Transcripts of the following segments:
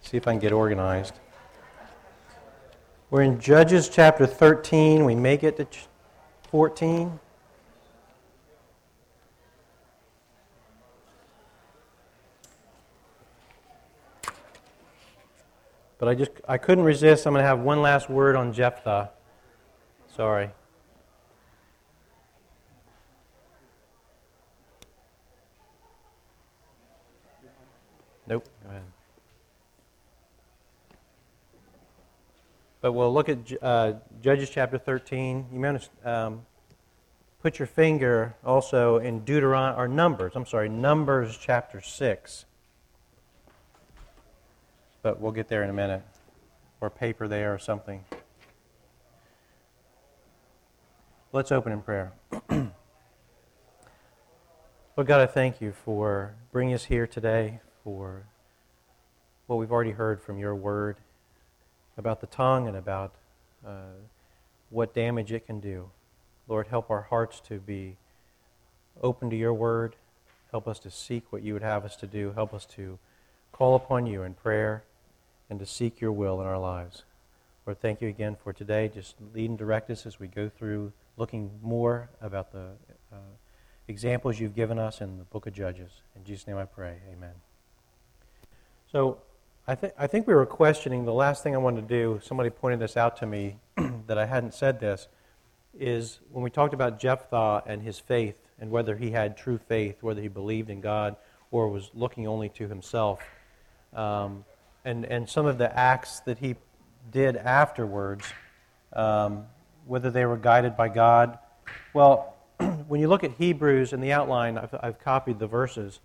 See if I can get organized. We're in Judges chapter 13. We may get to 14. But I couldn't resist. I'm going to have one last word on Jephthah. Sorry. Nope. Go ahead. But we'll look at Judges chapter 13. You may want to put your finger also in Numbers chapter 6. But we'll get there in a minute. Or paper there or something. Let's open in prayer. Lord God, I thank you for bringing us here today, for what we've already heard from your word about the tongue and about what damage it can do. Lord, help our hearts to be open to your word. Help us to seek what you would have us to do. Help us to call upon you in prayer and to seek your will in our lives. Lord, thank you again for today. Just lead and direct us as we go through looking more about the examples you've given us in the book of Judges. In Jesus' name I pray, amen. So, I think we were questioning, the last thing I wanted to do, somebody pointed this out to me, that I hadn't said this, is when we talked about Jephthah and his faith, and whether he had true faith, whether he believed in God, or was looking only to himself, and some of the acts that he did afterwards, whether they were guided by God. Well, when you look at Hebrews in the outline, I've copied the verses.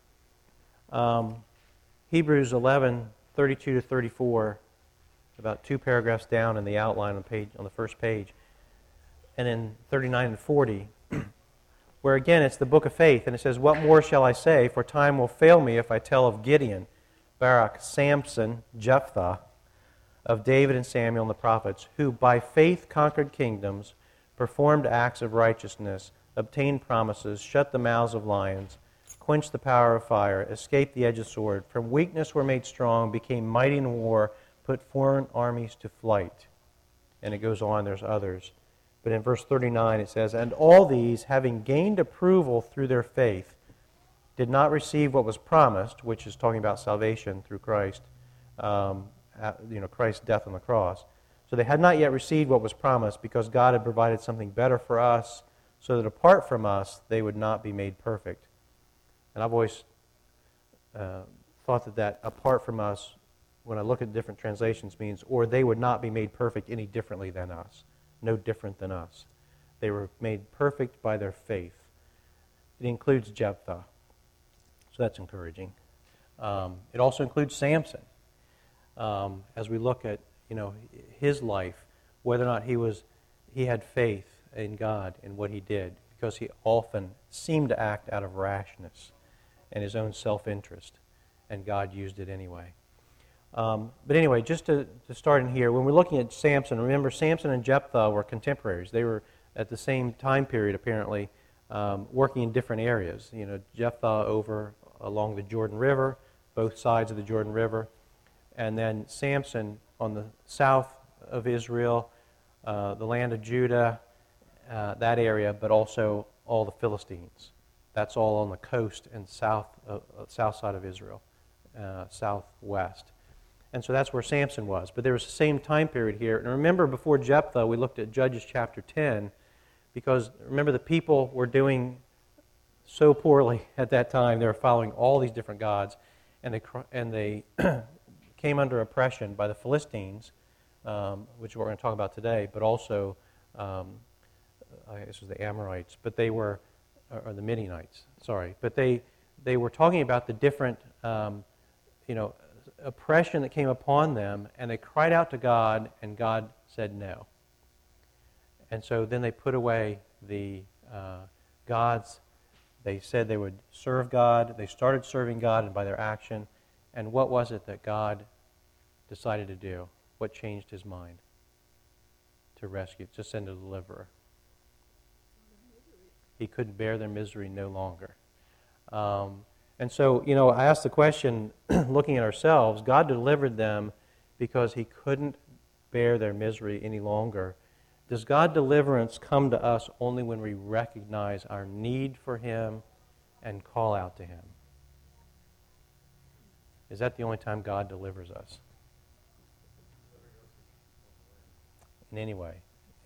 Hebrews 11, 32 to 34, about 2 paragraphs down in the outline on the first page, and in 39 and 40, where again it's the book of faith, and it says, "What more shall I say? For time will fail me if I tell of Gideon, Barak, Samson, Jephthah, of David and Samuel and the prophets, who by faith conquered kingdoms, performed acts of righteousness, obtained promises, shut the mouths of lions, quenched the power of fire, escaped the edge of sword, from weakness were made strong, became mighty in war, put foreign armies to flight." And it goes on, there's others. But in verse 39 it says, "And all these, having gained approval through their faith, did not receive what was promised," which is talking about salvation through Christ, Christ's death on the cross. So they had not yet received what was promised because God had provided something better for us, so that apart from us they would not be made perfect. And I've always thought that apart from us, when I look at different translations, means, or they would not be made perfect any differently than us. No different than us. They were made perfect by their faith. It includes Jephthah. So that's encouraging. It also includes Samson. As we look at his life, whether or not he had faith in God in what he did, because he often seemed to act out of rashness and his own self-interest, and God used it anyway. But anyway, just to start in here, when we're looking at Samson, remember Samson and Jephthah were contemporaries. They were at the same time period, apparently, working in different areas. Jephthah over along the Jordan River, both sides of the Jordan River, and then Samson on the south of Israel, the land of Judah, that area, but also all the Philistines. That's all on the coast and south side of Israel, southwest. And so that's where Samson was. But there was the same time period here. And remember, before Jephthah, we looked at Judges chapter 10, because remember the people were doing so poorly at that time. They were following all these different gods, and they came under oppression by the Philistines, which is what we're going to talk about today, but also, I guess it was the Amorites, but they were, or the Midianites, sorry. But they were talking about the different, oppression that came upon them, and they cried out to God, and God said no. And so then they put away the gods. They said they would serve God. They started serving God, and by their action. And what was it that God decided to do? What changed his mind? To rescue, to send a deliverer. He couldn't bear their misery no longer. And so, I asked the question, looking at ourselves, God delivered them because he couldn't bear their misery any longer. Does God's deliverance come to us only when we recognize our need for him and call out to him? Is that the only time God delivers us? In any way.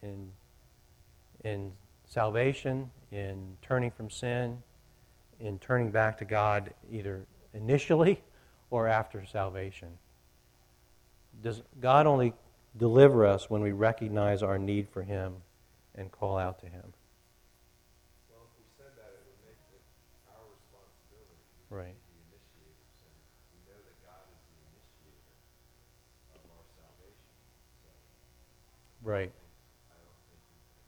In salvation, in turning from sin, in turning back to God either initially or after salvation. Does God only deliver us when we recognize our need for him and call out to him? Well, if we said that, it would make it our responsibility. Right. The initiators, and we know that God is the initiator of our salvation. So Right. I don't think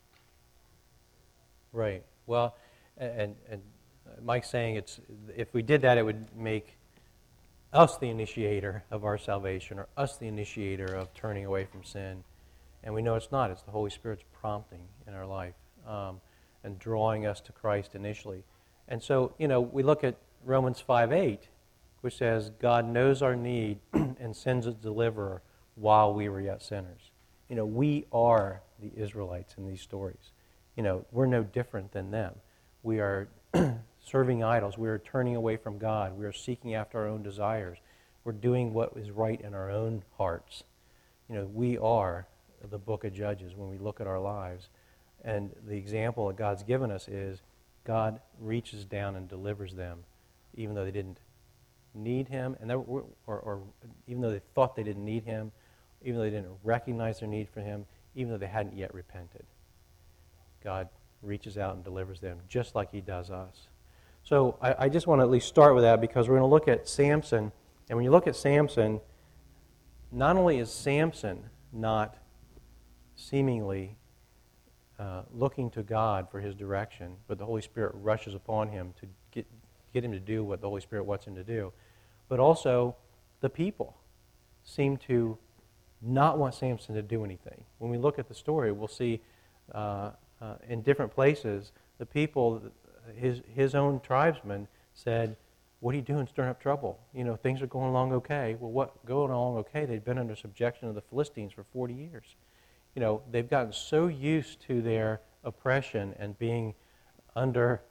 Right. Well, and Mike's saying if we did that, it would make us the initiator of our salvation, or us the initiator of turning away from sin. And we know it's not. It's the Holy Spirit's prompting in our life and drawing us to Christ initially. And so, we look at Romans 5:8, which says, God knows our need and sends a deliverer while we were yet sinners. We are the Israelites in these stories. We're no different than them. We are serving idols. We are turning away from God. We are seeking after our own desires. We're doing what is right in our own hearts. We are the book of Judges when we look at our lives. And the example that God's given us is God reaches down and delivers them, even though they didn't need him, or even though they thought they didn't need him, even though they didn't recognize their need for him, even though they hadn't yet repented. God reaches out and delivers them, just like he does us. So I just want to at least start with that, because we're going to look at Samson. And when you look at Samson, not only is Samson not seemingly looking to God for his direction, but the Holy Spirit rushes upon him to get him to do what the Holy Spirit wants him to do, but also the people seem to not want Samson to do anything. When we look at the story, we'll see in different places, the people, his own tribesmen said, what are you doing stirring up trouble? Things are going along okay. Well, what going along okay? They'd been under subjection of the Philistines for 40 years. They've gotten so used to their oppression and being under,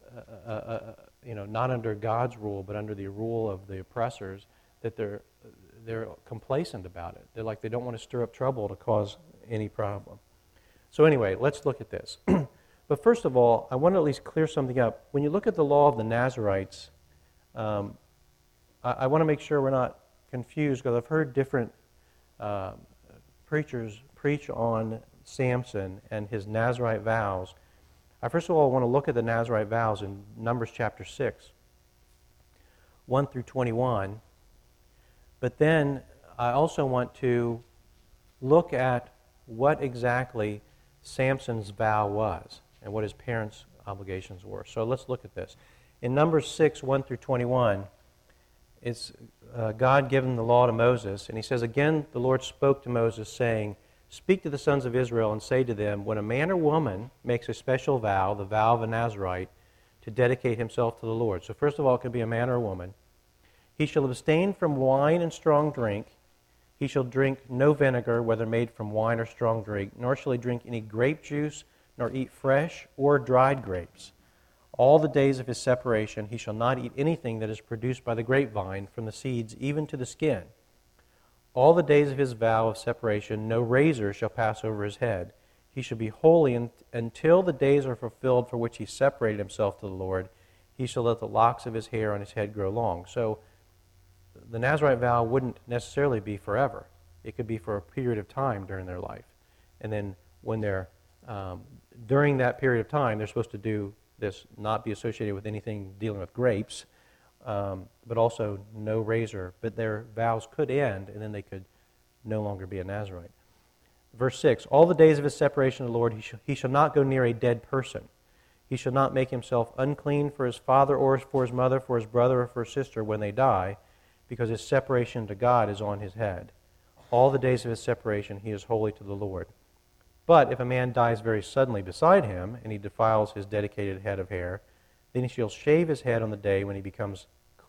not under God's rule, but under the rule of the oppressors, that they're complacent about it. They're like they don't want to stir up trouble to cause any problem. So anyway, let's look at this. But first of all, I want to at least clear something up. When you look at the law of the Nazarites, I want to make sure we're not confused, because I've heard different preachers preach on Samson and his Nazarite vows. I first of all want to look at the Nazarite vows in Numbers chapter 6, 1 through 21. But then I also want to look at what exactly Samson's vow was and what his parents' obligations were. So let's look at this. In Numbers 6, 1 through 21, it's God giving the law to Moses, and he says, Again the Lord spoke to Moses, saying, Speak to the sons of Israel and say to them, When a man or woman makes a special vow, the vow of a Nazarite, to dedicate himself to the Lord. So first of all, it can be a man or a woman. He shall abstain from wine and strong drink. He shall drink no vinegar, whether made from wine or strong drink, nor shall he drink any grape juice, nor eat fresh or dried grapes. All the days of his separation he shall not eat anything that is produced by the grapevine, from the seeds even to the skin. All the days of his vow of separation no razor shall pass over his head. He shall be holy until the days are fulfilled for which he separated himself to the Lord. He shall let the locks of his hair on his head grow long. So the Nazarite vow wouldn't necessarily be forever. It could be for a period of time during their life. And then when they're, during that period of time, they're supposed to do this, not be associated with anything dealing with grapes, but also no razor. But their vows could end, and then they could no longer be a Nazarite. Verse 6, All the days of his separation of the Lord he shall not go near a dead person. He shall not make himself unclean for his father or for his mother, for his brother or for his sister when they die, because his separation to God is on his head. All the days of his separation he is holy to the Lord. But if a man dies very suddenly beside him, and he defiles his dedicated head of hair, then he shall shave his head on the day when he becomes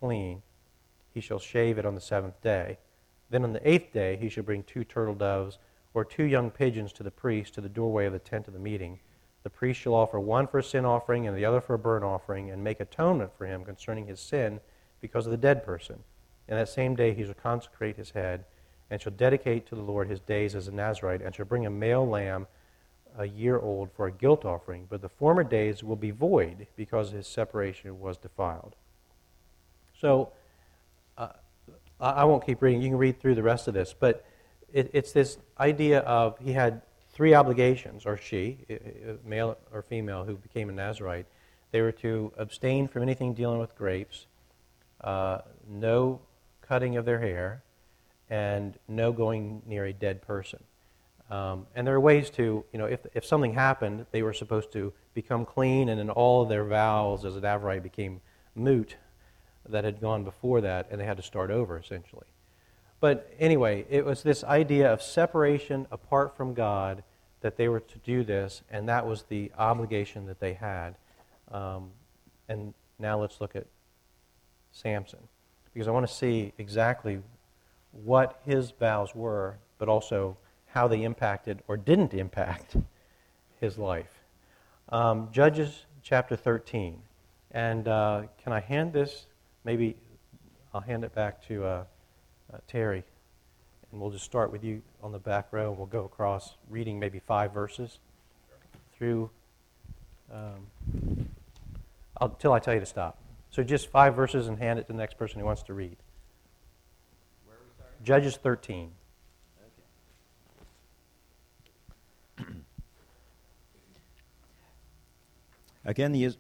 clean, he shall shave it on the 7th day. Then on the 8th day he shall bring 2 turtle doves or 2 young pigeons to the priest to the doorway of the tent of the meeting. The priest shall offer one for a sin offering and the other for a burnt offering, and make atonement for him concerning his sin because of the dead person. And that same day he shall consecrate his head, and shall dedicate to the Lord his days as a Nazarite, and shall bring a male lamb a year old for a guilt offering. But the former days will be void, because his separation was defiled. So, I won't keep reading. You can read through the rest of this. But it's this idea of he had 3 obligations, or she, male or female, who became a Nazarite. They were to abstain from anything dealing with grapes, no cutting of their hair, and no going near a dead person. And there are ways to, if something happened, they were supposed to become clean, and then all of their vows as a Nazarite became moot that had gone before that, and they had to start over, essentially. But anyway, it was this idea of separation apart from God, that they were to do this, and that was the obligation that they had. And now let's look at Samson, because I want to see exactly what his vows were, but also how they impacted or didn't impact his life. Judges chapter 13. And can I hand this? Maybe I'll hand it back to Terry, and we'll just start with you on the back row, and we'll go across reading maybe 5 verses through until I tell you to stop. So just 5 verses and hand it to the next person who wants to read. Where are we starting? Judges 13. Again,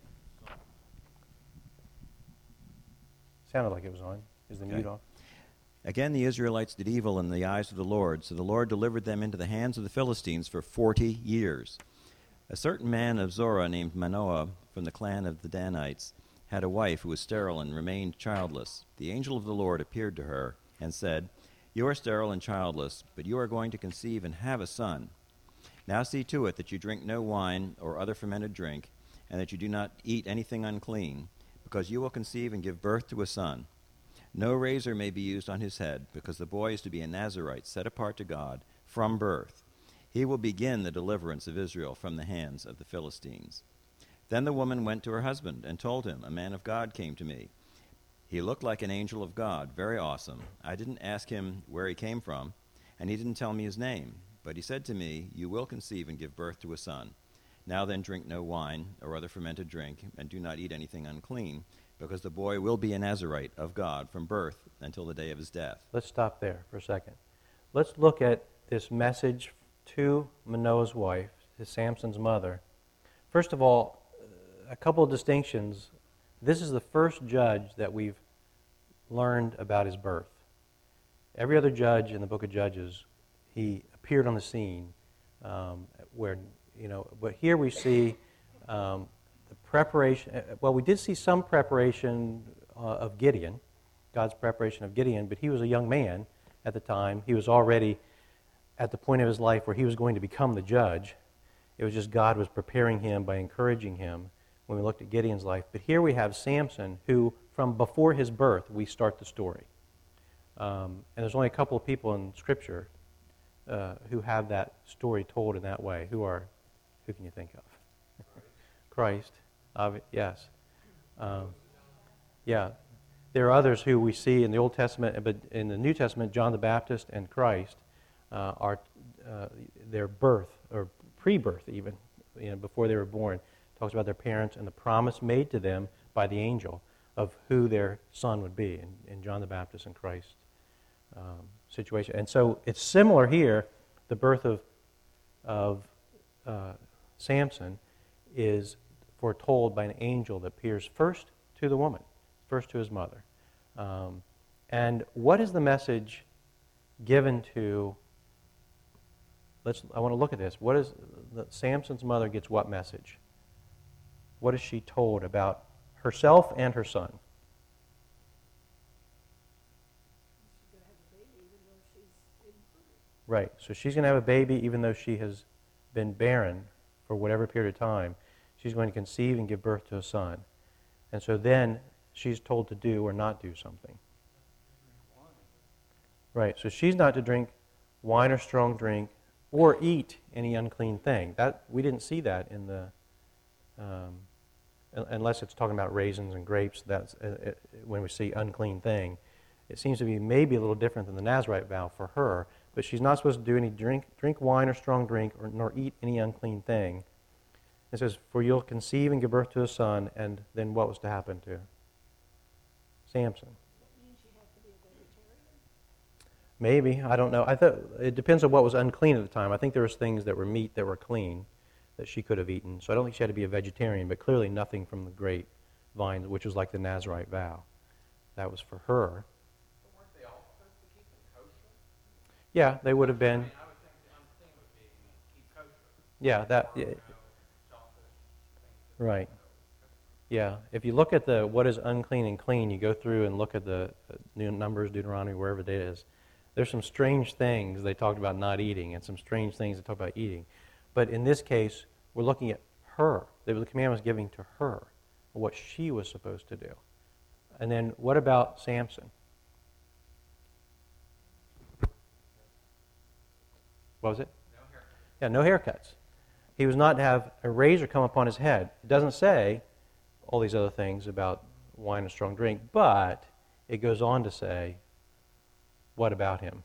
Sounded like it was on. Is the mute off? Again, the Israelites did evil in the eyes of the Lord, so the Lord delivered them into the hands of the Philistines for 40 years. A certain man of Zorah named Manoah from the clan of the Danites had a wife who was sterile and remained childless. The angel of the Lord appeared to her and said, "You are sterile and childless, but you are going to conceive and have a son. Now see to it that you drink no wine or other fermented drink, and that you do not eat anything unclean, because you will conceive and give birth to a son. No razor may be used on his head, because the boy is to be a Nazarite set apart to God from birth. He will begin the deliverance of Israel from the hands of the Philistines." Then the woman went to her husband and told him, "A man of God came to me. He looked like an angel of God, very awesome. I didn't ask him where he came from, and he didn't tell me his name. But he said to me, 'You will conceive and give birth to a son. Now then drink no wine or other fermented drink, and do not eat anything unclean, because the boy will be a Nazarite of God from birth until the day of his death.'" Let's stop there for a second. Let's look at this message to Manoah's wife, to Samson's mother. First of all, a couple of distinctions. This is the first judge that we've learned about his birth. Every other judge in the book of Judges, he appeared on the scene but here we see the preparation. Well, we did see some preparation of Gideon, God's preparation of Gideon, but he was a young man at the time. He was already at the point of his life where he was going to become the judge. It was just God was preparing him by encouraging him when we looked at Gideon's life. But here we have Samson, who from before his birth we start the story. And there's only a couple of people in Scripture who have that story told in that way. Who can you think of? Christ. Yes. Yeah. There are others who we see in the Old Testament, but in the New Testament, John the Baptist and Christ are their birth, or pre-birth even, before they were born, talks about their parents and the promise made to them by the angel of who their son would be in John the Baptist and Christ situation. And so it's similar here. The birth of Samson is foretold by an angel that appears first to the woman, first to his mother. And what is the message given to? I want to look at this. What is Samson's mother gets what message? What is she told about herself and her son? Right. So she's going to have a baby even though she has been barren for whatever period of time. She's going to conceive and give birth to a son. And so then she's told to do or not do something. Right, so she's not to drink wine or strong drink or eat any unclean thing. That we didn't see that in the, unless it's talking about raisins and grapes. That's when we see unclean thing. It seems to be maybe a little different than the Nazarite vow for her. But she's not supposed to do any drink wine or strong drink, nor eat any unclean thing. It says, "For you'll conceive and give birth to a son," and then what was to happen to Samson? That means you have to be a vegetarian? Maybe, I don't know. I thought it depends on what was unclean at the time. I think there was things that were meat that were clean that she could have eaten. So I don't think she had to be a vegetarian, but clearly nothing from the grapevine, which was like the Nazarite vow. That was for her. But weren't they all supposed to keep it kosher? Yeah, they would have been. I mean, I would think the unclean would be keep kosher. Yeah, that. Or, Yeah, shellfish, things that right. Yeah, if you look at the what is unclean and clean, you go through and look at the Numbers, Deuteronomy, wherever it is. There's some strange things they talked about not eating, and some strange things they talk about eating. But in this case, we're looking at her. The command was giving to her what she was supposed to do. And then what about Samson? What was it? No haircut. Yeah, no haircuts. He was not to have a razor come upon his head. It doesn't say all these other things about wine and strong drink, but it goes on to say, what about him?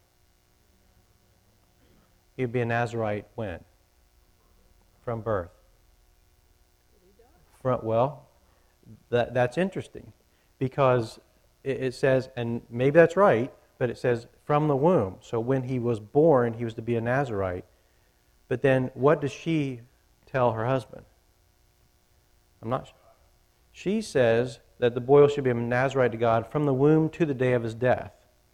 He'd be a Nazarite when? From birth. That's interesting, because it says, and maybe that's right, but it says from the womb. So when he was born, he was to be a Nazarite. But then what does she tell her husband? I'm not sure. She says that the boy should be a Nazarite to God from the womb to the day of his death.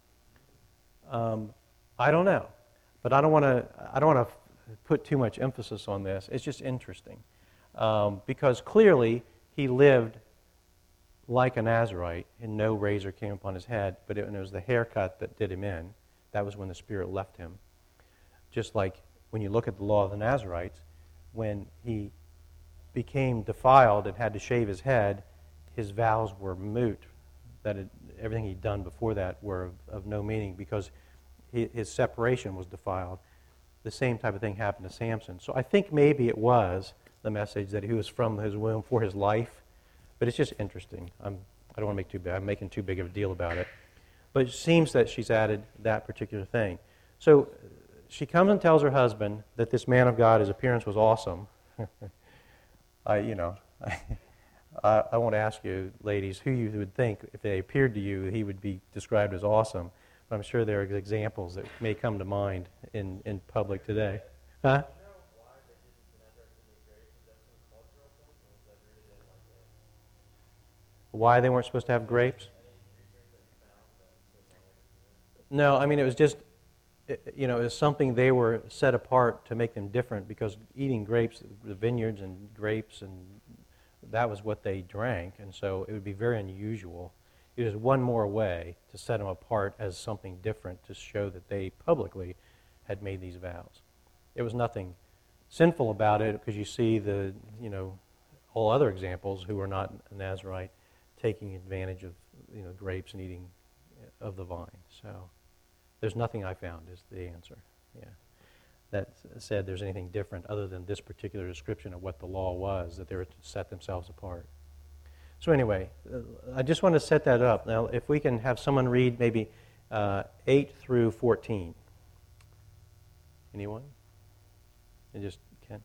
I don't know, but I don't want to put too much emphasis on this. It's just interesting, because clearly he lived like a Nazarite, and no razor came upon his head. But it was the haircut that did him in. That was when the Spirit left him. Just like when you look at the law of the Nazarites, when he became defiled and had to shave his head, his vows were moot. Everything he'd done before that were of no meaning, because his separation was defiled. The same type of thing happened to Samson. So I think maybe it was the message that he was from his womb for his life. But it's just interesting. I don't want to make too big. I'm making too big of a deal about it. But it seems that she's added that particular thing. So she comes and tells her husband that this man of God, his appearance was awesome. I won't ask you, ladies, who you would think, if they appeared to you, he would be described as awesome. But I'm sure there are examples that may come to mind in public today. Huh? Why they weren't supposed to have grapes? No, I mean, it was just, it was something they were set apart to make them different, because eating grapes, the vineyards and grapes, and that was what they drank, and so it would be very unusual. It was one more way to set them apart as something different, to show that they publicly had made these vows. There was nothing sinful about it, because you see all other examples who were not a Nazarite taking advantage of grapes and eating of the vine. So there's nothing I found is the answer. Yeah, that said there's anything different other than this particular description of what the law was, that they were to set themselves apart. So anyway, I just want to set that up. Now, if we can have someone read maybe 8 through 14. Anyone? And just Ken.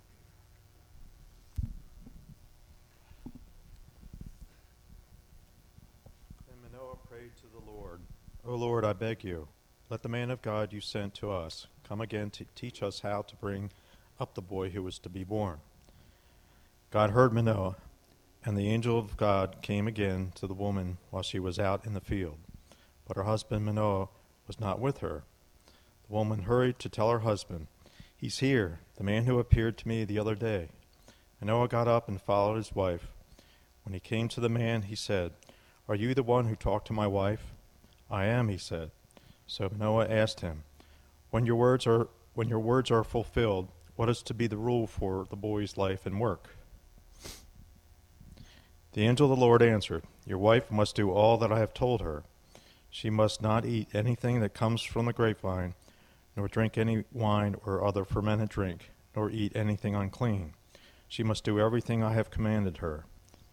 And Manoah prayed to the Lord, O Lord, I beg you, let the man of God you sent to us come again to teach us how to bring up the boy who was to be born. God heard Manoah, and the angel of God came again to the woman while she was out in the field. But her husband Manoah was not with her. The woman hurried to tell her husband, He's here, the man who appeared to me the other day. Manoah got up and followed his wife. When he came to the man, he said, Are you the one who talked to my wife? I am, he said. So Manoah asked him, When your words are fulfilled, what is to be the rule for the boy's life and work? The angel of the Lord answered, Your wife must do all that I have told her. She must not eat anything that comes from the grapevine, nor drink any wine or other fermented drink, nor eat anything unclean. She must do everything I have commanded her.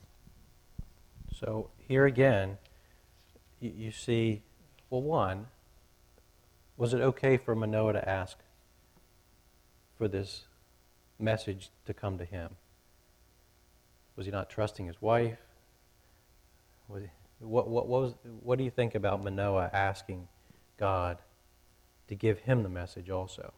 So here again, you see, well, one, was it okay for Manoah to ask for this message to come to him? Was he not trusting his wife? What do you think about Manoah asking God to give him the message also?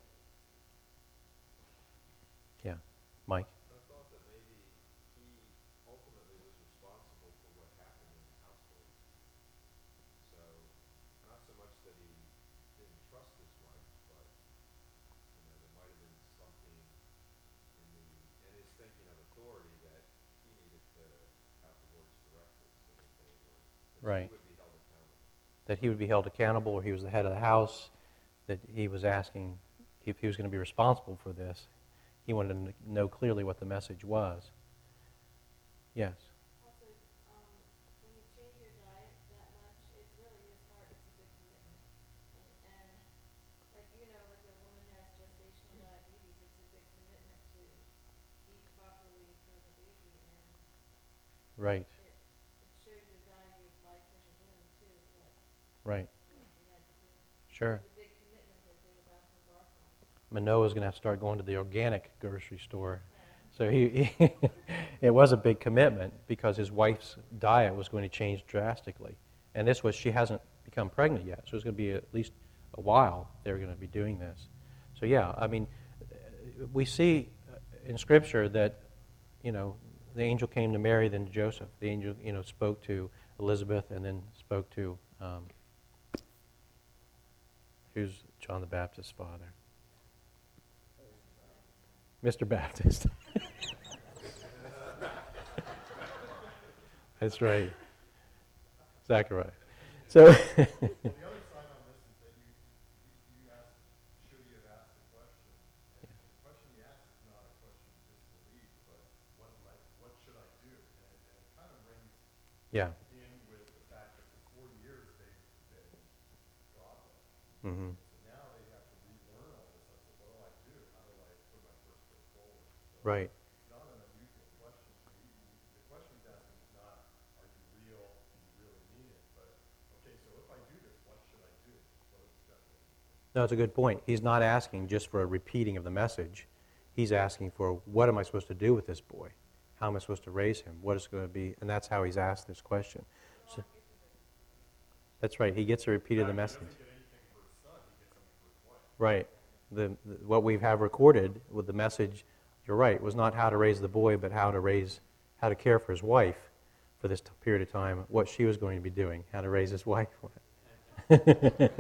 Yeah, Mike? I thought that maybe he ultimately was responsible for what happened in the household. So, not so much that he didn't trust his wife, but there might have been something in his thinking of authority that he needed to have the words directed so that they were, that Right. he would be held accountable. That he would be held accountable, or he was the head of the house, that he was asking if he was going to be responsible for this. He wanted to know clearly what the message was. Yes. Also, when you change your diet that much, it really is hard. It's a big commitment. And like, like a woman has gestational diabetes, it's a big commitment to eat properly for the baby. And Right, it shows the value of life in the womb, too, right. what we had to do. Sure. It's a big commitment that they were about to embark on. Manoah's going to have to start going to the organic grocery store. So it was a big commitment because his wife's diet was going to change drastically. And she hasn't become pregnant yet, so it's going to be at least a while they're going to be doing this. So yeah, I mean, we see in Scripture that, the angel came to Mary, then to Joseph. The angel, spoke to Elizabeth and then spoke to, who's John the Baptist's father? Mr. Baptist. That's right. Zachariah. So, The other side on this is that you asked, should he have asked the question? And the question he asked is not a question of disbelief, but what should I do? And it kind of rings yeah. in with the fact that for 40 years they've been godless. Mm-hmm. So now they have to relearn all this. I said, what do I do? How do I put my first foot forward? So Right. it's not an unusual question. The question he's asking is not, are you real? Do you really mean it? But, okay, so if I do this, what should I do? What are the steps I need to take? No, it's a good point. He's not asking just for a repeating of the message. He's asking for, what am I supposed to do with this boy? How am I supposed to raise him? What is going to be? And that's how he's asked this question. So, that's right. He gets a repeat of the message. Right. What we have recorded with the message, you're right, was not how to raise the boy, but how to care for his wife for this period of time, what she was going to be doing, how to raise his wife. That's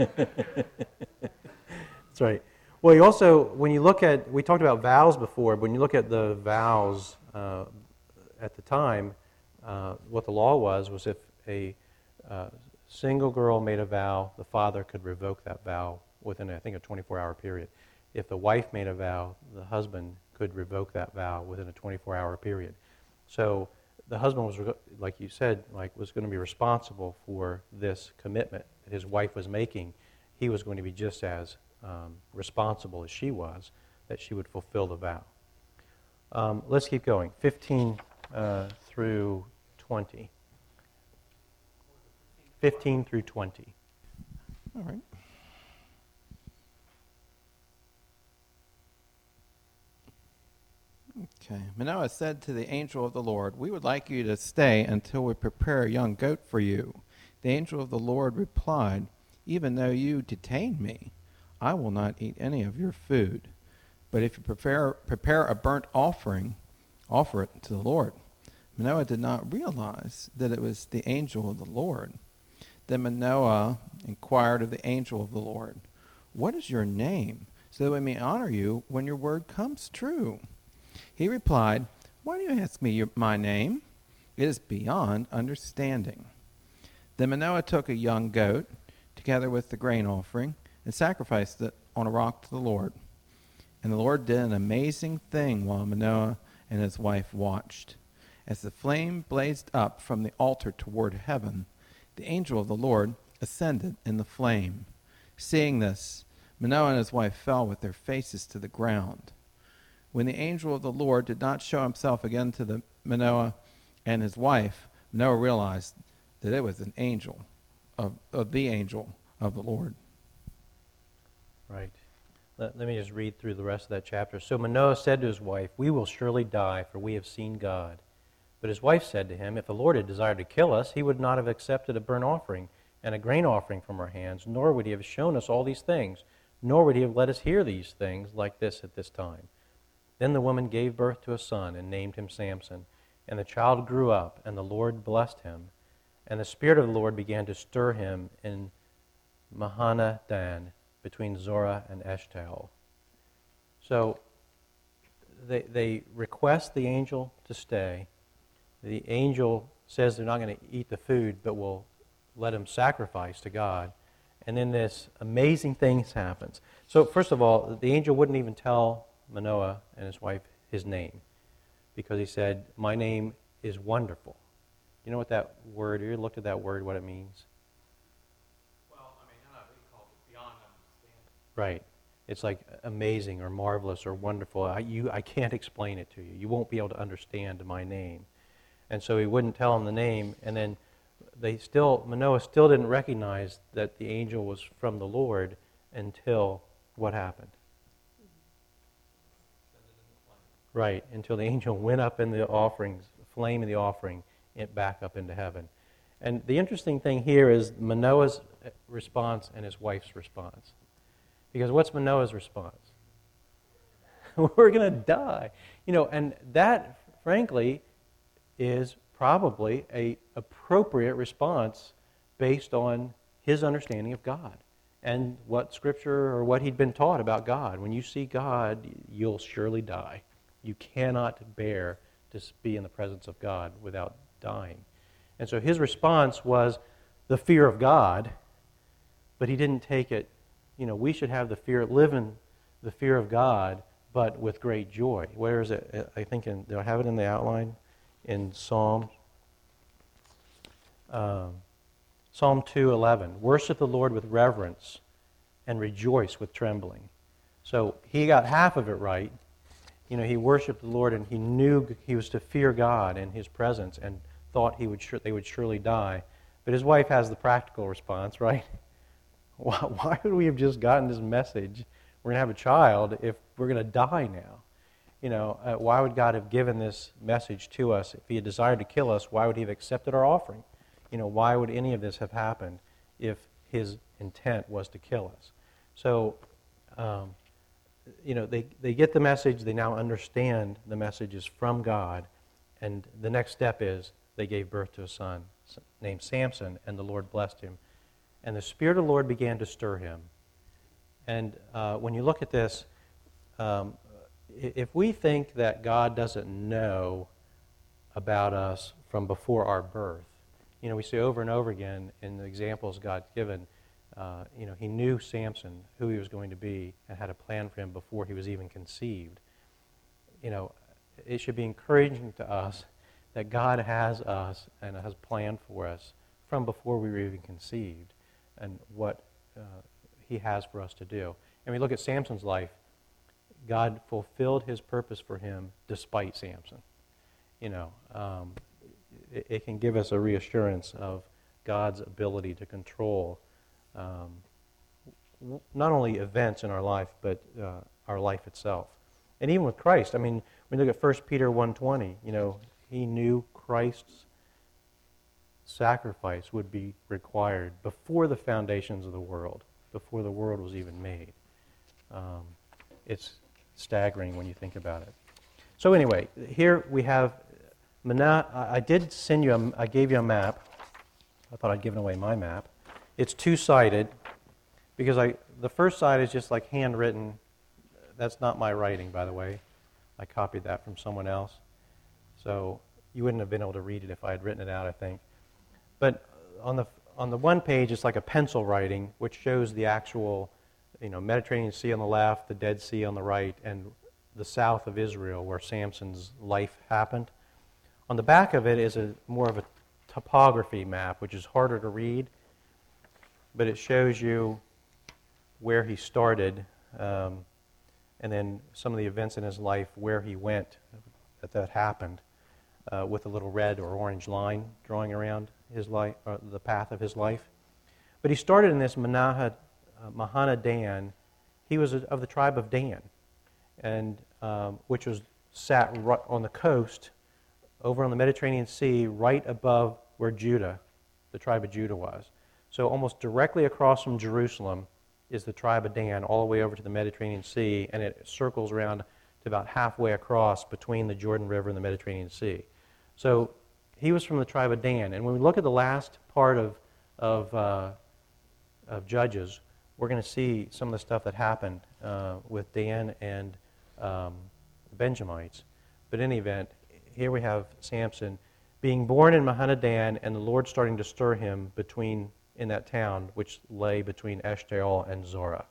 right. Well, you also, when you look at, we talked about vows before, but when you look at the vows at the time, what the law was if a single girl made a vow, the father could revoke that vow within, I think, a 24-hour period. If the wife made a vow, the husband could revoke that vow within a 24-hour period. So the husband was, like you said, was going to be responsible for this commitment that his wife was making. He was going to be just as responsible as she was, that she would fulfill the vow. Let's keep going. 15 through 20. 15 through 20. All right. Okay. Manoah said to the angel of the Lord, "We would like you to stay until we prepare a young goat for you." The angel of the Lord replied, "Even though you detain me, I will not eat any of your food. But if you prepare a burnt offering, offer it to the Lord." Manoah did not realize that it was the angel of the Lord. Then Manoah inquired of the angel of the Lord, "What is your name, so that we may honor you when your word comes true?" He replied, "Why do you ask me my name? It is beyond understanding." Then Manoah took a young goat, together with the grain offering, and sacrificed it on a rock to the Lord. And the Lord did an amazing thing while Manoah and his wife watched. As the flame blazed up from the altar toward heaven, the angel of the Lord ascended in the flame. Seeing this, Manoah and his wife fell with their faces to the ground. When the angel of the Lord did not show himself again to Manoah and his wife, Manoah realized that it was an angel of the angel of the Lord. Right. Let me just read through the rest of that chapter. So Manoah said to his wife, "We will surely die, for we have seen God." But his wife said to him, "If the Lord had desired to kill us, he would not have accepted a burnt offering and a grain offering from our hands, nor would he have shown us all these things, nor would he have let us hear these things like this at this time." Then the woman gave birth to a son and named him Samson. And the child grew up, and the Lord blessed him. And the Spirit of the Lord began to stir him in Mahaneh-dan, between Zorah and Eshtaol. So they request the angel to stay. The angel says they're not going to eat the food, but will let him sacrifice to God. And then this amazing thing happens. So first of all, the angel wouldn't even tell Manoah and his wife his name, because he said, "My name is Wonderful." You know what that word, you looked at that word, what it means? Well, I mean, NIV calls it beyond understanding. Right. It's like amazing or marvelous or wonderful. I can't explain it to you. You won't be able to understand my name. And so he wouldn't tell him the name, and then Manoah still didn't recognize that the angel was from the Lord until what happened? Right, until the angel went up in the offerings, flame in the offering, it back up into heaven. And the interesting thing here is Manoah's response and his wife's response. Because what's Manoah's response? We're going to die. And that, frankly, is probably an appropriate response based on his understanding of God and what Scripture or what he'd been taught about God. When you see God, you'll surely die. You cannot bear to be in the presence of God without dying. And so his response was the fear of God, but he didn't take it, we should have live in the fear of God, but with great joy. Where is it? I think do I have it in the outline? In Psalm 2:11. Worship the Lord with reverence and rejoice with trembling. So he got half of it right. He worshiped the Lord and he knew he was to fear God in his presence and thought they would surely die. But his wife has the practical response, right? Why would we have just gotten this message? We're going to have a child if we're going to die now. Why would God have given this message to us? If he had desired to kill us, why would he have accepted our offering? Why would any of this have happened if his intent was to kill us? So, they get the message, they now understand the message is from God, and the next step is they gave birth to a son named Samson, and the Lord blessed him. And the Spirit of the Lord began to stir him. And when you look at this, if we think that God doesn't know about us from before our birth, we see over and over again in the examples God's given, he knew Samson, who he was going to be, and had a plan for him before he was even conceived. It should be encouraging to us that God has us and has planned for us from before we were even conceived, and what he has for us to do. And we look at Samson's life. God fulfilled his purpose for him despite Samson. It can give us a reassurance of God's ability to control not only events in our life, but our life itself. And even with Christ, when we look at 1 Peter 1:20, he knew Christ's sacrifice would be required before the foundations of the world, before the world was even made. It's staggering when you think about it. So anyway, here we have I did send you I gave you a map. I thought I'd given away my map. It's two-sided because the first side is just like handwritten. That's not my writing, by the way. I copied that from someone else. So you wouldn't have been able to read it if I had written it out, I think. But on the one page, it's like a pencil writing, which shows the actual, Mediterranean Sea on the left, the Dead Sea on the right, and the south of Israel, where Samson's life happened. On the back of it is more of a topography map, which is harder to read, but it shows you where he started, and then some of the events in his life, where he went that happened, with a little red or orange line drawing around his life, the path of his life. But he started in this Mahanadan. He was of the tribe of Dan, and which was sat right on the coast, over on the Mediterranean Sea, right above where Judah, the tribe of Judah, was. So almost directly across from Jerusalem is the tribe of Dan, all the way over to the Mediterranean Sea, and it circles around to about halfway across between the Jordan River and the Mediterranean Sea. So he was from the tribe of Dan. And when we look at the last part of Judges, we're going to see some of the stuff that happened with Dan and Benjamites. But in any event, here we have Samson being born in Mahanadan, and the Lord starting to stir him in that town, which lay between Eshtaol and Zorah.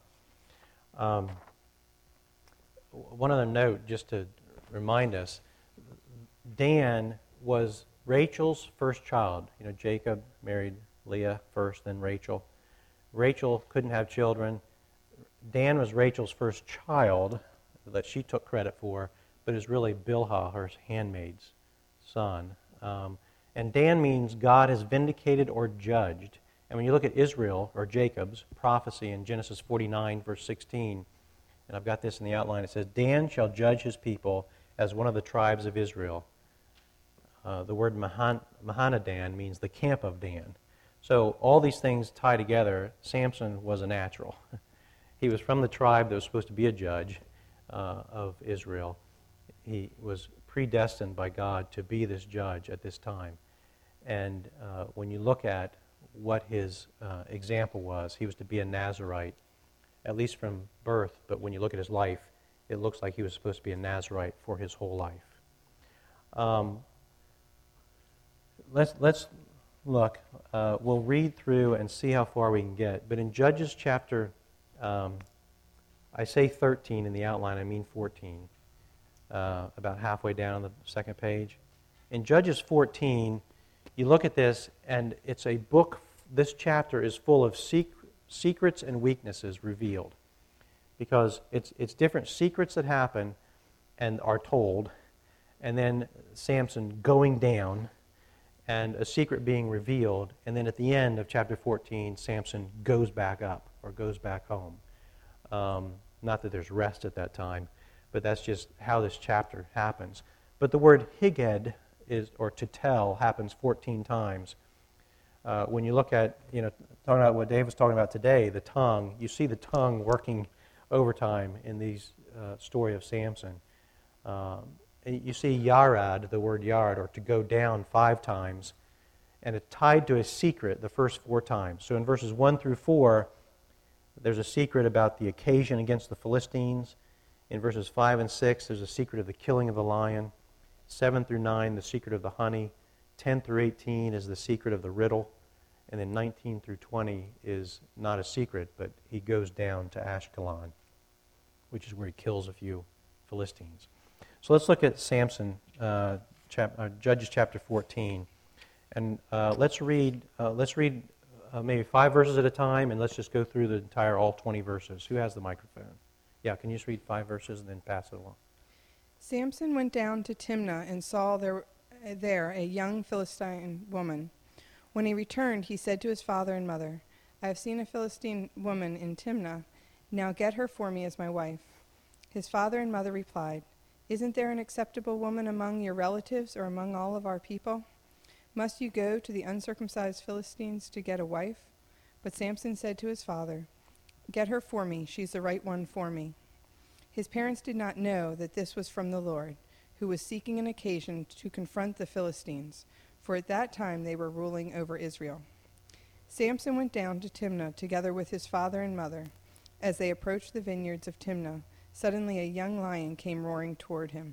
One other note, just to remind us, Dan was Rachel's first child. You know, Jacob married Leah first, then Rachel. Rachel couldn't have children. Dan was Rachel's first child that she took credit for, but is really Bilhah, her handmaid's son. And Dan means God has vindicated or judged. And when you look at Israel, or Jacob's prophecy in Genesis 49, verse 16, and I've got this in the outline, it says, Dan shall judge his people as one of the tribes of Israel. The word Mahanadan means the camp of Dan. So all these things tie together. Samson was a natural. He was from the tribe that was supposed to be a judge of Israel. He was predestined by God to be this judge at this time. And when you look at what his example was, he was to be a Nazirite, at least from birth, but when you look at his life, it looks like he was supposed to be a Nazirite for his whole life. Let's look. We'll read through and see how far we can get. But in Judges chapter, I say 13 in the outline, I mean 14, about halfway down on the second page. In Judges 14, you look at this, and it's a book. This chapter is full of secrets and weaknesses revealed, because it's different secrets that happen and are told, and then Samson going down, and a secret being revealed, and then at the end of chapter 14, Samson goes back up, or goes back home. Not that there's rest at that time, but that's just how this chapter happens. But the word higed, or to tell, happens 14 times. When you look at, talking about what Dave was talking about today, the tongue, you see the tongue working overtime in these story of Samson. You see yarad, the word yard, or to go down 5 times, and it's tied to a secret the first 4 times. So in verses 1 through 4, there's a secret about the occasion against the Philistines. In verses 5 and 6, there's a secret of the killing of the lion. 7 through 9, the secret of the honey. 10 through 18 is the secret of the riddle. And then 19 through 20 is not a secret, but he goes down to Ashkelon, which is where he kills a few Philistines. So let's look at Samson, Judges chapter 14. And let's read maybe 5 verses at a time, and let's just go through the entire, all 20 verses. Who has the microphone? Yeah, can you just read 5 verses and then pass it along? Samson went down to Timnah and saw there a young Philistine woman. When he returned, he said to his father and mother, I have seen a Philistine woman in Timnah. Now get her for me as my wife. His father and mother replied, Isn't there an acceptable woman among your relatives or among all of our people? Must you go to the uncircumcised Philistines to get a wife? But Samson said to his father, Get her for me, she's the right one for me. His parents did not know that this was from the Lord, who was seeking an occasion to confront the Philistines, for at that time they were ruling over Israel. Samson went down to Timnah together with his father and mother. As they approached the vineyards of Timnah, suddenly a young lion came roaring toward him.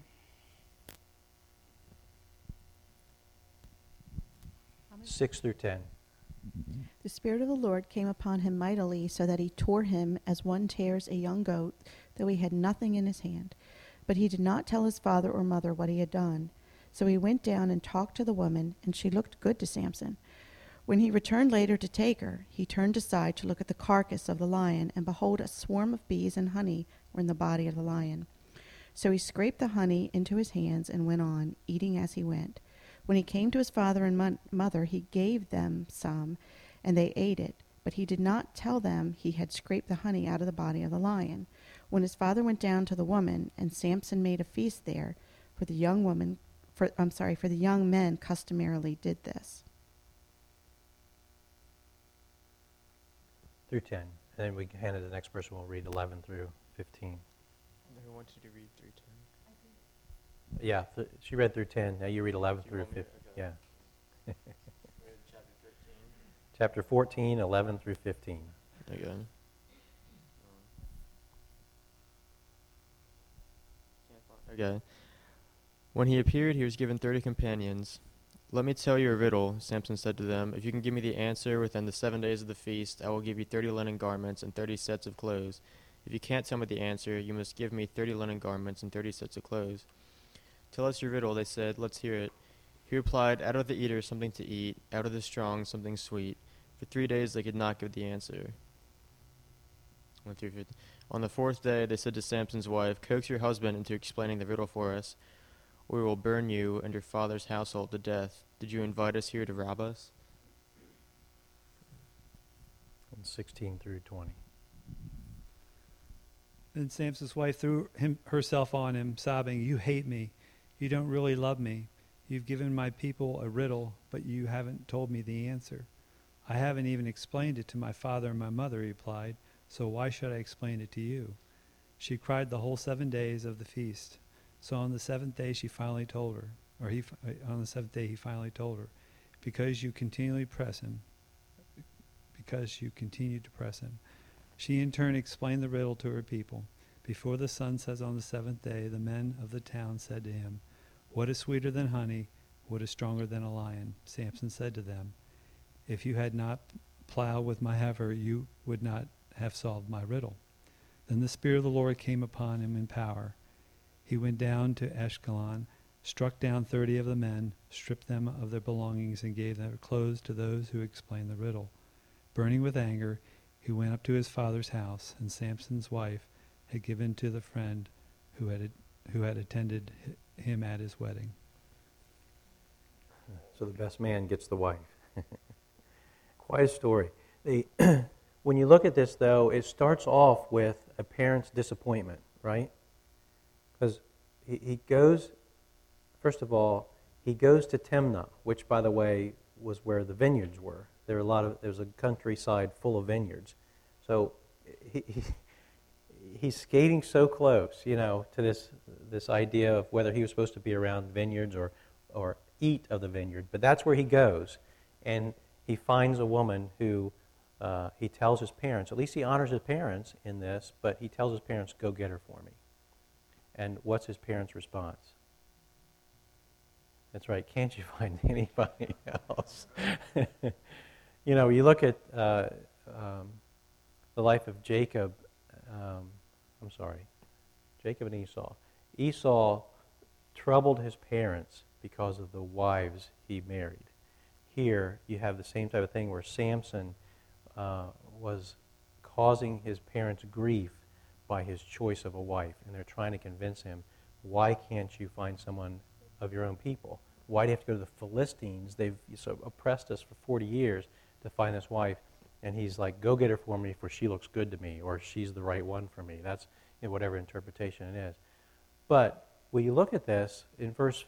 6 through 10. The Spirit of the Lord came upon him mightily, so that he tore him as one tears a young goat, though he had nothing in his hand. But he did not tell his father or mother what he had done. So he went down and talked to the woman, and she looked good to Samson. When he returned later to take her, he turned aside to look at the carcass of the lion, and behold, a swarm of bees and honey were in the body of the lion. So he scraped the honey into his hands and went on, eating as he went. When he came to his father and mother, he gave them some, and they ate it. But he did not tell them he had scraped the honey out of the body of the lion. When his father went down to the woman, and Samson made a feast there, for the young men customarily did this. Through 10. And then we can hand it to the next person. We'll read 11 through 15. Who wants you to read through 10? Yeah, she read through 10. Now you read 11 through 15. Okay. Yeah. Read chapter 13. Chapter 14, 11 through 15. Okay. Okay. When he appeared, he was given 30 companions. "Let me tell you a riddle," Samson said to them. "If you can give me the answer within the 7 days of the feast, I will give you 30 linen garments and 30 sets of clothes. If you can't tell me the answer, you must give me 30 linen garments and 30 sets of clothes." "Tell us your riddle," they said. "Let's hear it." He replied, "Out of the eater something to eat, out of the strong something sweet." For 3 days they could not give the answer. 1 through 15. On the 4th day they said to Samson's wife, "Coax your husband into explaining the riddle for us, or we will burn you and your father's household to death. Did you invite us here to rob us?" And 16 through 20. Then Samson's wife threw herself on him, sobbing, "You hate me. You don't really love me. You've given my people a riddle, but you haven't told me the answer." "I haven't even explained it to my father and my mother," he replied, "so why should I explain it to you?" She cried the whole 7 days of the feast. So on the 7th day he finally told her, "Because you continued to press him." She in turn explained the riddle to her people. Before the sun set on the 7th day, the men of the town said to him, "What is sweeter than honey? What is stronger than a lion?" Samson said to them, "If you had not plowed with my heifer, you would not have solved my riddle." Then the Spirit of the Lord came upon him in power. He went down to Ashkelon, struck down 30 of the men, stripped them of their belongings, and gave their clothes to those who explained the riddle. Burning with anger, he went up to his father's house, and Samson's wife had given to the friend who had attended him at his wedding. So the best man gets the wife. Quite a story. When you look at this, though, it starts off with a parent's disappointment, right? Because he goes, first of all, he goes to Timnah, which, by the way, was where the vineyards were. There was a countryside full of vineyards. So he's skating so close, to this idea of whether he was supposed to be around vineyards or eat of the vineyard. But that's where he goes, and he finds a woman who he tells his parents, at least he honors his parents in this, but he tells his parents, "Go get her for me." And what's his parents' response? That's right, can't you find anybody else? You look at the life of Jacob, Jacob and Esau. Esau troubled his parents because of the wives he married. Here, you have the same type of thing where Samson was causing his parents grief by his choice of a wife, and they're trying to convince him, why can't you find someone of your own people? Why do you have to go to the Philistines? They've so oppressed us for 40 years to find this wife. And he's like, "Go get her for me, for she looks good to me," or "she's the right one for me." That's whatever interpretation it is. But when you look at this, in verse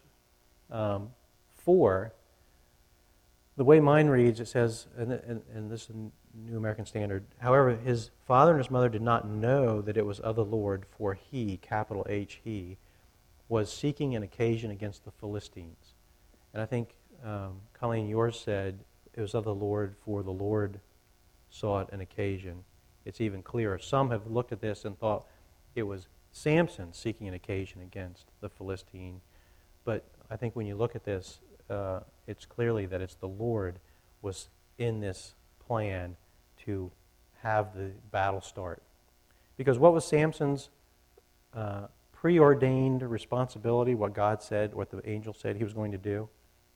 4, the way mine reads, it says, and this is New American Standard, "However, his father and his mother did not know that it was of the Lord, for he, capital H, he, was seeking an occasion against the Philistines." And I think, Colleen, yours said, it was of the Lord, for the Lord sought an occasion. It's even clearer. Some have looked at this and thought it was Samson seeking an occasion against the Philistine. But I think when you look at this, it's clearly that it's the Lord was in this plan to have the battle start. Because what was Samson's preordained responsibility, what God said, what the angel said he was going to do?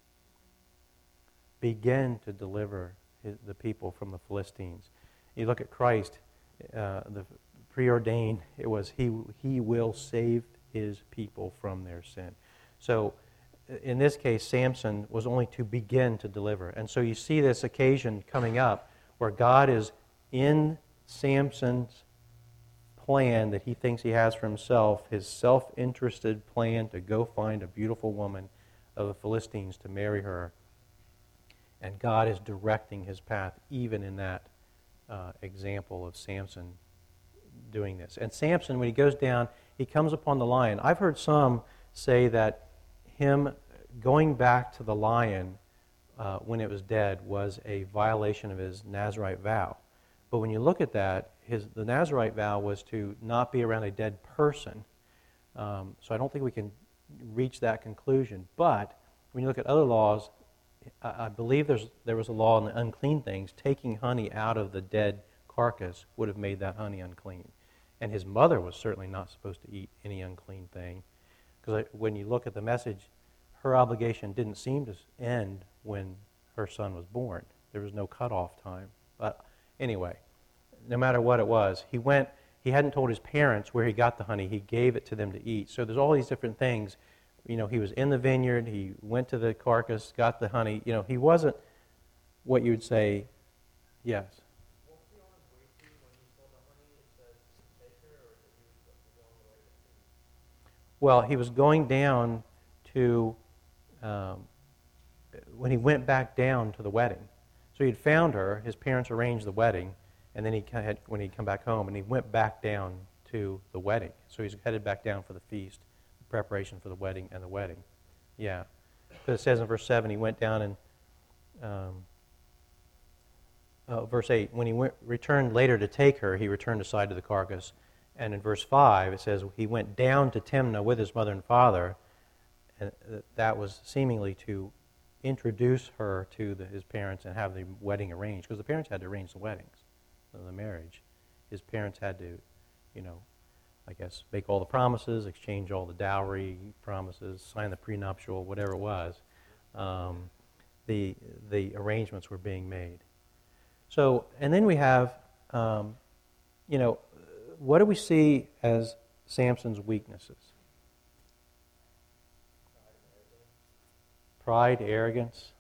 Begin to deliver the people from the Philistines. You look at Christ, the preordained, it was he will save his people from their sin. So in this case, Samson was only to begin to deliver. And so you see this occasion coming up where God is in Samson's plan that he thinks he has for himself, his self-interested plan to go find a beautiful woman of the Philistines to marry her. And God is directing his path even in that example of Samson doing this. And Samson, when he goes down, he comes upon the lion. I've heard some say that him going back to the lion when it was dead was a violation of his Nazirite vow. But when you look at that, the Nazirite vow was to not be around a dead person. So I don't think we can reach that conclusion. But when you look at other laws, I believe there was a law on the unclean things. Taking honey out of the dead carcass would have made that honey unclean. And his mother was certainly not supposed to eat any unclean thing. Because when you look at the message, her obligation didn't seem to end when her son was born. There was no cutoff time. But anyway, no matter what it was, he hadn't told his parents where he got the honey. He gave it to them to eat. So there's all these different things. You know, he was in the vineyard. He went to the carcass, got the honey. You know, he wasn't what you would say, yes. Well, he was going down to, when he went back down to the wedding. So he'd found her, his parents arranged the wedding, and then when he'd come back home, and he went back down to the wedding. So he's headed back down for the feast, preparation for the wedding and the wedding. Yeah. Because it says in verse 7, he went down and, verse 8, when he returned later to take her, he returned aside to the carcass. And in verse 5, it says he went down to Timnah with his mother and father, and that was seemingly to introduce her to his parents and have the wedding arranged, because the parents had to arrange the weddings, the marriage. His parents had to, I guess, make all the promises, exchange all the dowry promises, sign the prenuptial, whatever it was. The arrangements were being made. So, and then we have, what do we see as Samson's weaknesses? Pride, arrogance.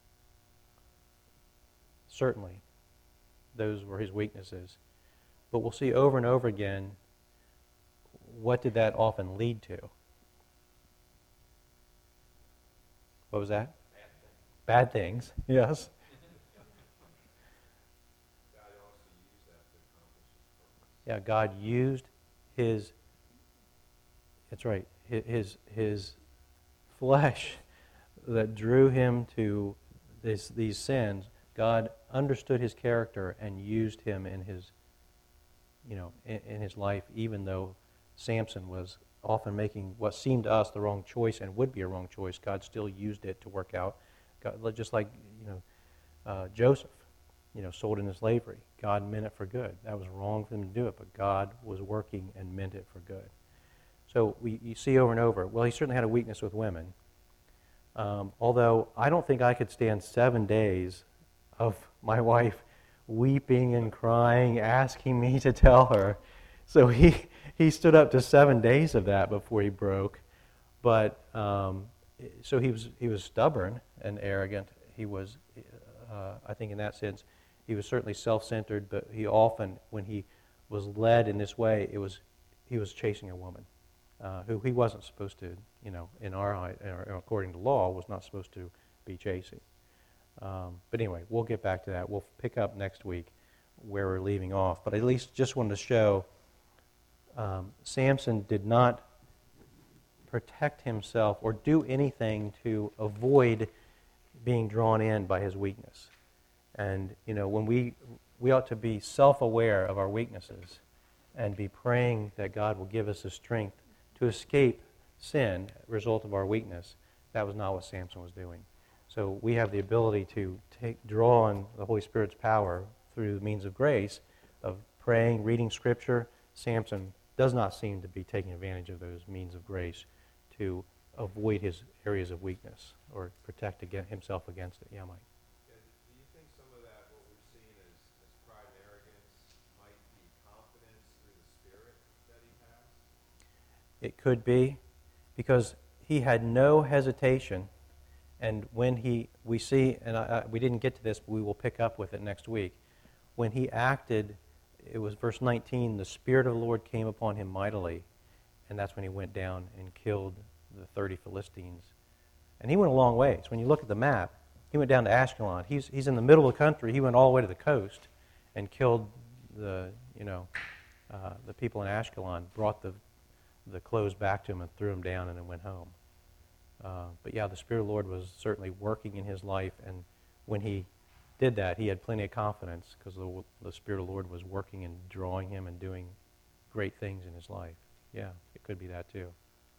Certainly, those were his weaknesses. But we'll see over and over again, what did that often lead to? What was that? Bad things. Yes. Yeah, God used that's right, his flesh that drew him to these sins. God understood his character and used him in his, in his life, even though Samson was often making what seemed to us the wrong choice and would be a wrong choice. God still used it to work out, just like, Joseph. Sold into slavery. God meant it for good. That was wrong for them to do it, but God was working and meant it for good. So you see over and over. Well, he certainly had a weakness with women. Although I don't think I could stand 7 days of my wife weeping and crying, asking me to tell her. So he stood up to 7 days of that before he broke. But so he was stubborn and arrogant. He was, I think in that sense, he was certainly self-centered, but he often, when he was led in this way, he was chasing a woman who he wasn't supposed to, in our eye, or according to law, was not supposed to be chasing. But anyway, we'll get back to that. We'll pick up next week where we're leaving off. But at least just wanted to show Samson did not protect himself or do anything to avoid being drawn in by his weakness. And, when we ought to be self-aware of our weaknesses and be praying that God will give us the strength to escape sin, a result of our weakness. That was not what Samson was doing. So we have the ability to draw on the Holy Spirit's power through the means of grace, of praying, reading Scripture. Samson does not seem to be taking advantage of those means of grace to avoid his areas of weakness or protect himself against it. Yeah, Mike. Yeah, do you think some of that, what we're seeing as pride and arrogance, might be confidence through the Spirit that he has? It could be, because he had no hesitation, and when we see, and we didn't get to this, but we will pick up with it next week, when he acted, it was verse 19, the Spirit of the Lord came upon him mightily, and that's when he went down and killed the 30 Philistines. And he went a long ways. When you look at the map, he went down to Ashkelon. He's in the middle of the country. He went all the way to the coast and killed the people in Ashkelon, brought the clothes back to him and threw them down and then went home. But yeah, the Spirit of the Lord was certainly working in his life, and when he did that, he had plenty of confidence because the Spirit of the Lord was working and drawing him and doing great things in his life. Yeah, it could be that too.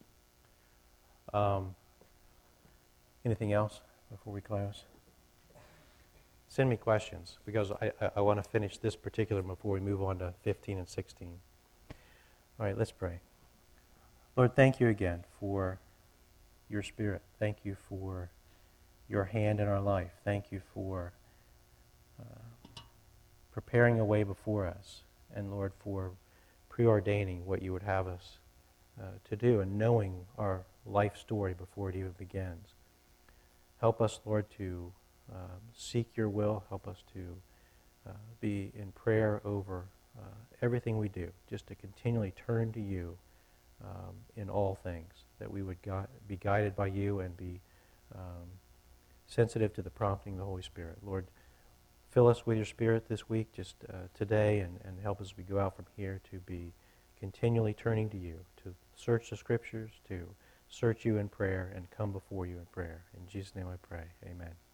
Anything else before we close? Send me questions, because I want to finish this particular before we move on to 15 and 16. All right, let's pray. Lord, thank you again for your Spirit. Thank you for your hand in our life. Thank you for preparing a way before us, and Lord, for preordaining what you would have us to do, and knowing our life story before it even begins. Help us, Lord, to seek your will. Help us to be in prayer over everything we do, just to continually turn to you in all things, that we would be guided by you and be sensitive to the prompting of the Holy Spirit. Lord, fill us with your Spirit this week, just today, and help us as we go out from here to be continually turning to you, to search the Scriptures, to search you in prayer, and come before you in prayer. In Jesus' name I pray. Amen.